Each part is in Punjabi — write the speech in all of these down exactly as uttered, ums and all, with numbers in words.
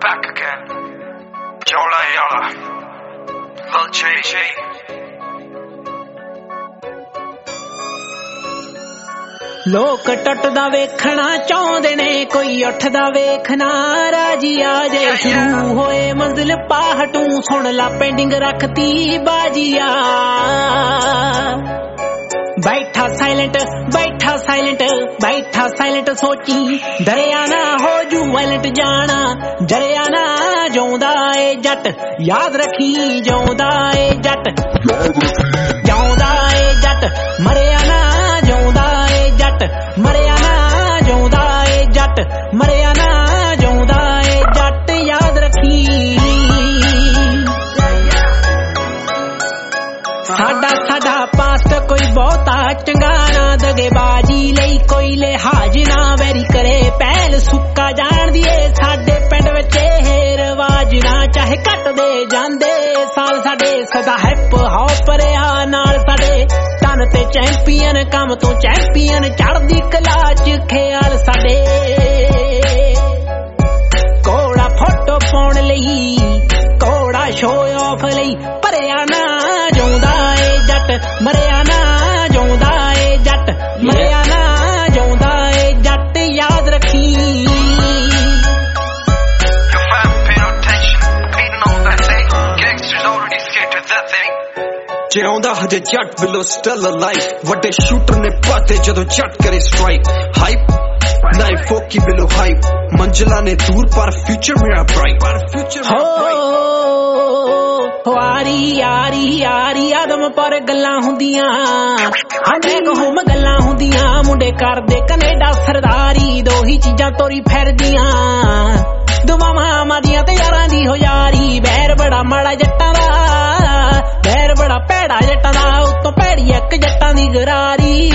back again. Jola Yola, Lil J J. ਲੋਕ ਟੁੱਟਦਾ ਵੇਖਣਾ ਚਾਹੁੰਦੇ ਨੇ, ਕੋਈ ਉੱਠਦਾ ਵੇਖਣਾ ਰਾਜੀ ਆ ਜੇ। ਸ਼ੁਰੂ ਹੋਏ ਮੰਜ਼ਿਲ ਪਾਹਟੂ ਸੁਣ ਲਾ ਪੈਂਡਿੰਗ ਰੱਖਤੀ ਬਾਜੀਆ। ਬੈਠਾ ਸਾਇਲੈਂਟ ਬੈਠਾ ਸਾਇਲੈਂਟ ਬੈਠਾ ਸਾਇਲੈਂਟ ਸੋਚੀ ਡਰਿਆ ਨਾ ਹੋ ਜੂ ਵਾਇਲੈਂਟ ਜਾਣਾ ਡਰਿਆ ਨਾ ਜਿਉਂਦਾ ਏ ਜੱਟ ਯਾਦ ਰੱਖੀ ਜਿਉਂਦਾ ਏ ਜੱਟ ਜਿਉਂਦਾ ਏ ਜੱਟ ਮਰਿਆ ਨਾ ਜਿਉਂਦਾ ਏ ਜੱਟ ਮਰਿਆ ਨਾ ਜਿਉਂਦਾ ਏ ਜੱਟ ਮਰਿਆ ਨਾ ਜਿਉਂਦਾ ਏ ਜੱਟ ਯਾਦ ਰੱਖੀ। ਸਾਡਾ ਸਾਡਾ ਪਾਸਟ ਕੋਈ ਬਹੁਤਾ ਚੰਗਾ ਨਾ ਦਗੇ ਬਾਜੀ ਲਈ ਕੋਈ ਲਿਹਾਜ਼ ਨਾ ਵੈਰੀ ਕਰੇ ਪਹਿਲ ਸੁੱਕਾ ਜਾਣਦੀ ਏ ਸਾਡੇ ਪਿੰਡ ਵਿੱਚ ਇਹ ਰਿਵਾਜ ਨਾ ਚਾਹੇ ਘਟਦੇ ਜਾਂਦੇ ਸਾਲ ਸਾਡੇ ਸਦਾ ਹੈਪ ਹੌਪ ਰਿਹਾ ਨਾਲ ਸਾਡੇ ਤਨ ਤੇ ਚੈਂਪੀਅਨ ਕੰਮ ਤੋਂ ਚੈਂਪੀਅਨ ਚੜ੍ਹਦੀ ਕਲਾ ਚ ਖਿਆਲ ਸਾਡੇ ਕੋੜਾ ਫੋਟੋ ਪਾਉਣ ਲਈ ਕੋੜਾ ਸ਼ੋਅ ਆਫ ਲਈ ਭਰਿਆ ਨਾ ਜਿਉਂਦਾ ਏ ਜੱਟ ਮਰਿਆ ਨਾ ਜਿਉਂਦਾ ਏ ਜੱਟ ਮਰਿਆ ਨਾ ਜਿਉਂਦਾ ਏ ਜੱਟ ਯਾਦ ਰੱਖੀ। ਜਿਉਂਦਾ ਹਜੇ ਜੱਟ ਬਿਲੋ ਸਟਿਲ ਅਲਾਈਵ ਵੱਡੇ ਸ਼ੂਟਰ ਨੇ ਪਾਤੇ ਜਦੋਂ ਜੱਟ ਕਰੇ ਸਟ੍ਰਾਈਕ ਹਾਈਪ ਨਾਈ ਫੋਕੀ ਬਿਲੋ ਹਾਈਪ ਮੰਜ਼ਿਲਾਂ ਨੇ ਦੂਰ ਪਰ ਫਿਊਚਰ ਮੇਰਾ ਬ੍ਰਾਈਟ ਪਰ ਫਿਊਚਰ ਵਾਰੀ ਯਾਰੀ ਯਾਰੀ ਆਦਮ ਪਰ ਗੱਲਾਂ ਹੁੰਦੀਆਂ ਹਾਂਡੇ ਕੋਹਮ ਗੱਲਾਂ ਹੁੰਦੀਆਂ ਮੁੰਡੇ ਕਰਦੇ ਕੈਨੇਡਾ ਸਰਦਾਰੀ ਦੋ ਹੀ ਚੀਜ਼ਾਂ ਤੋਰੀ ਫਿਰਦੀਆਂ ਦੁਆਵਾਂ ਮਾਦੀਆਂ ਤੇ ਯਾਰਾਂ ਦੀ ਹੋ ਯਾਰੀ ਬੈਰ ਬੜਾ ਮਾੜਾ ਜੱਟਾਂ ਦਾ ਬੈਰ ਬੜਾ ਭੈੜਾ ਜੱਟਾਂ ਦਾ ਉੱਤੋਂ ਭੈੜੀ ਇੱਕ ਜੱਟਾਂ ਦੀ ਗਰਾਰੀ।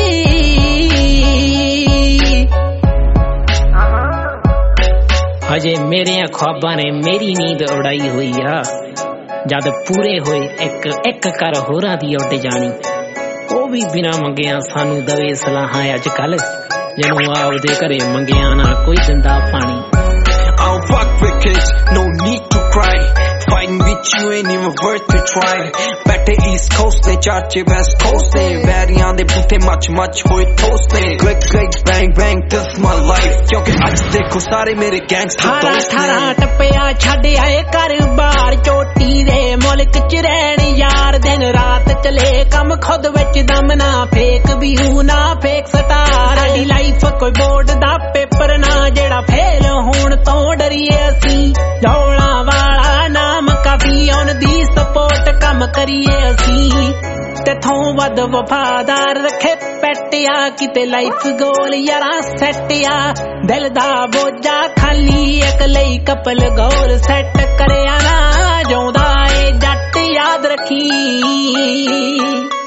ਹਜੇ ਮੇਰਿਆਂ ख्वाबां ਨੇ ਮੇਰੀ ਨੀਂਦ ਉਡਾਈ ਹੋਈ ਆ ਜਦ ਪੂਰੇ ਹੋਏ ਇੱਕ ਇੱਕ ਕਰ ਹੋਰਾਂ ਦੀ ਉੱਡ ਜਾਣੀ ਉਹ ਵੀ ਬਿਨਾਂ ਮੰਗਿਆ ਸਾਨੂੰ ਦਵੇ ਸਲਾਹਾਂ ਅੱਜ ਕੱਲ ਜਿਹਨੂੰ ਆਪਦੇ ਘਰੇ ਮੰਗਿਆ ਨਾ ਕੋਈ ਦਿੰਦਾ ਪਾਣੀ। I don't fuck with kids, no need to cry. Fighting with you ain't even worth to try. Better East Coast they charge West Coast they ਵੈਰੀਆਂ ਦੇ ਬੂਟੇ ਮੱਚ ਮੱਚ ਹੋਏ ਟੋਸਟ ਨੇ click click bang bang this my life ਕਿਉਂਕਿ ਅੱਜ ਦੇਖੋ ਸਾਰੇ ਮੇਰੇ ਗੈਂਗਸਟਰ ਦੋਸਤ ਨੇ। ਠਾਰਾਂ ਟੱਪਿਆ ਛੱਡ ਆਏ ਘਰ ਬਾਹਰ ਚੋਟੀ ਦੇ ਮੁਲਕ ਚ ਰਹਿਣ ਯਾਰ ਦਿਨ ਰਾਤ ਚਲੇ ਕੰਮ ਖੁਦ ਵਿੱਚ ਦਮ ਨਾ ਫੇਕ ਵਿਊ ਨਾ ਫੇਕ ਸਟਾਰ ਸਾਡੀ ਲਾਈਫ ਕੋਈ ਬੋਰਡ ਦਾ ਪੇਪਰ ਨਾ ਜਿਹੜਾ ਫੇਲ ਹੋਣ ਤੋਂ ਡਰੀਏ ਅਸੀਂ ਜੌਲਾਂ ਵਾਲਾ ਨਾਮ ਕਾਫੀ ਔਨ ਦੀ ਸਪੋਰਟ ਕੰਮ ਕਰੀਏ ਅਸੀਂ ਤੇਥੋਂ ਵੱਧ ਵਫਾਦਾਰ ਰੱਖੇ ਪੈਟਿਆ ਕਿਤੇ ਲਾਈਫ ਗੋਲ ਯਾਰਾਂ ਸੈੱਟ ਆ ਦਿਲ ਦਾ ਬੋਝਾ ਖਾਲੀ ਇੱਕ ਲਈ ਕਪਲ ਗੋਲ ਸੈੱਟ ਕਰਿਆ ਨਾ ਜਿਉਂਦਾ ਏ ਜੱਟ ਯਾਦ ਰੱਖੀ।